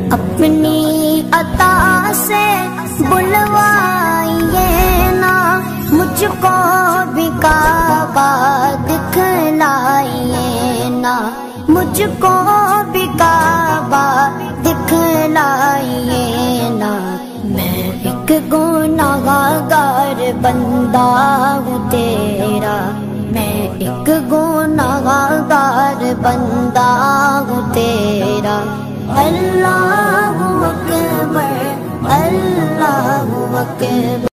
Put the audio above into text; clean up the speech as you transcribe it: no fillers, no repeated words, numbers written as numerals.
अपनी अता से बुलवाइए ना, मुझको भी काबा दिखलाइए ना, मुझको भी काबा दिखलाइए ना। मैं एक गुनाहगार बंदा हूँ तेरा, मैं एक गुनाहगार बंदा हूँ तेरा। अल्लाहु अकबर, अल्लाहु अकबर।